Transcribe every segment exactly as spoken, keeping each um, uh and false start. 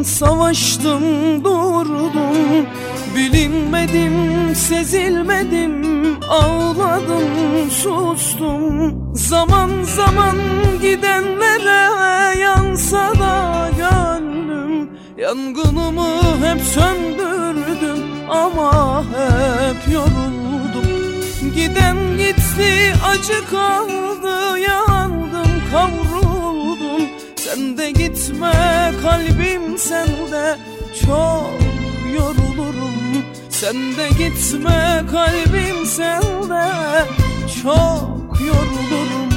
savaştım durdum, bilinmedim sezilmedim, ağladım sustum. Zaman zaman gidenlere yansa da gönlüm, yangınımı hep söndürdüm ama hep yoruldum. Giden gitti, acı kaldı, yandım kavruldum. Sen de gitme kalbim, sen de çok yorulurum. Sen de gitme kalbim, sen de çok yorulurum.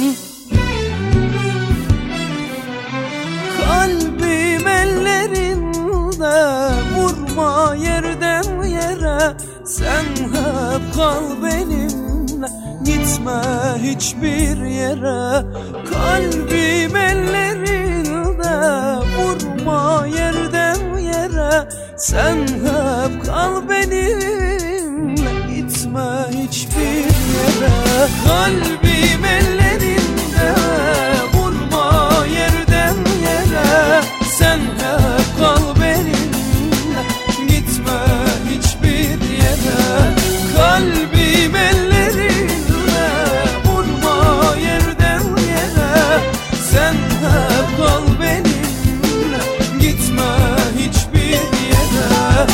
Kalbim ellerinde, vurma yerden yere. Sen hep kal benimle, gitme hiçbir yere. Kalbim ellerinde, vurma yerden yere. Sen hep kal benimle, gitme hiçbir yere. Kalbim ellerinde, vurma yerden yere. Sen hep kal benimle, gitme hiçbir yere. Kalbim ellerinde, vurma yerden yere. Sen hep kal benimle, gitme hiçbir yere.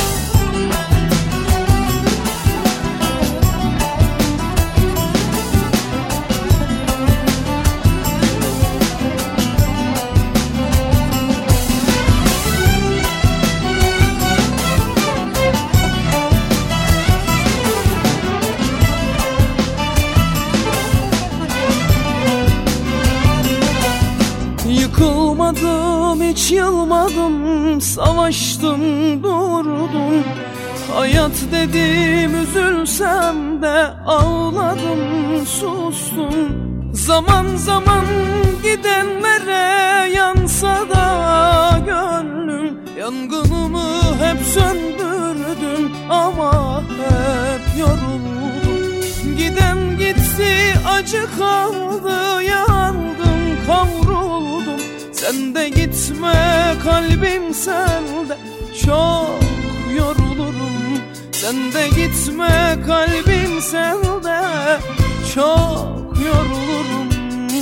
Yıkılmadım, hiç yılmadım, savaştım durdum. Hayat dedim, üzülsem de ağladım sustum. Zaman zaman gidenlere yansa da gönlüm, yangınımı hep söndürdüm ama hep yoruldum. Giden gitti, acı kaldı, yandım kavruldum. Sen de gitme kalbim, sen de çok yorulurum. Sen de gitme kalbim, sen de çok yorulurum.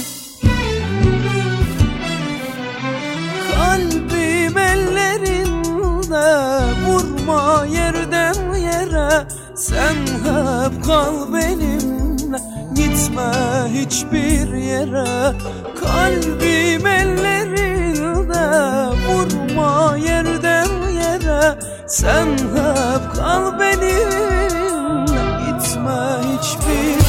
Kalbim ellerinde, vurma yerden yere. Sen hep kal benimle, gitme hiçbir yere. Kalbim ellerinde, vurma yerden yere. Sen hep kal benimle, gitme hiçbir